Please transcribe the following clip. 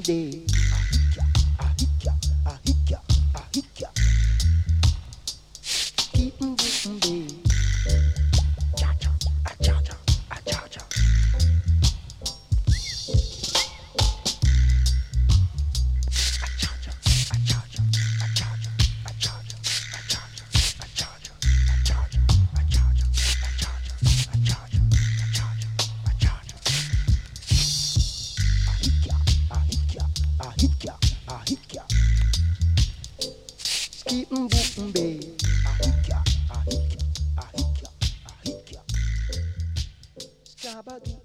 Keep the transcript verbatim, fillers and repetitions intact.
day. Ahika, ahika, ahika. Keep moving day. Cha cha, ah cha cha, ah cha cha. Ahika, ahika. Keep moving day. Ahika, ahika, ahika, ahika. Scabadoo.